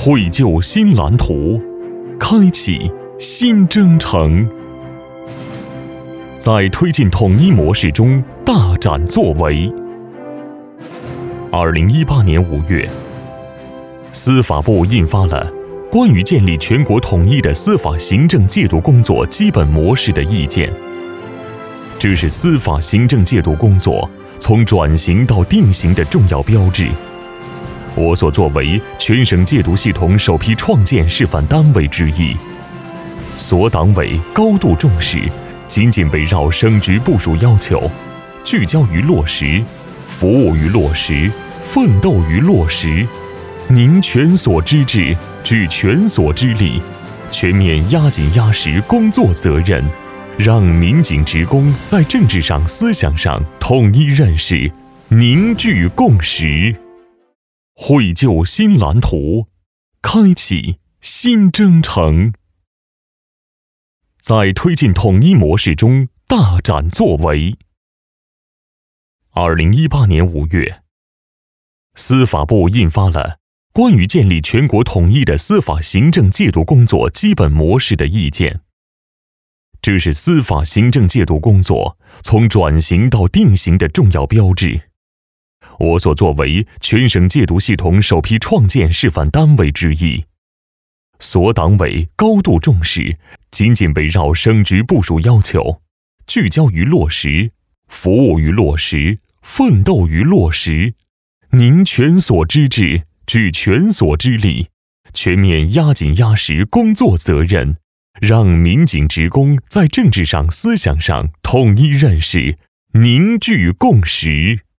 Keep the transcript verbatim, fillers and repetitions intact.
绘就新蓝图，开启新征程。在推进统一模式中大展作为。二零一八年五月，司法部印发了关于建立全国统一的司法行政戒毒工作基本模式的意见。这是司法行政戒毒工作从转型到定型的重要标志。我所作为全省戒毒系统首批创建示范单位之一，所党委高度重视，紧紧围绕省局部署要求，聚焦于落实，服务于落实，奋斗于落实，凝全所之智，举全所之力，全面压紧压实工作责任，让民警职工在政治上、思想上统一认识，凝聚共识，绘就新蓝图，开启新征程。在推进统一模式中大展作为。二零一八年五月，司法部印发了关于建立全国统一的司法行政戒毒工作基本模式的意见。这是司法行政戒毒工作从转型到定型的重要标志。我所作为全省戒毒系统首批创建示范单位之一，所党委高度重视，紧紧围绕省局部署要求，聚焦于落实，服务于落实，奋斗于落实，凝全所之智，举全所之力，全面压紧压实工作责任，让民警职工在政治上、思想上统一认识，凝聚共识。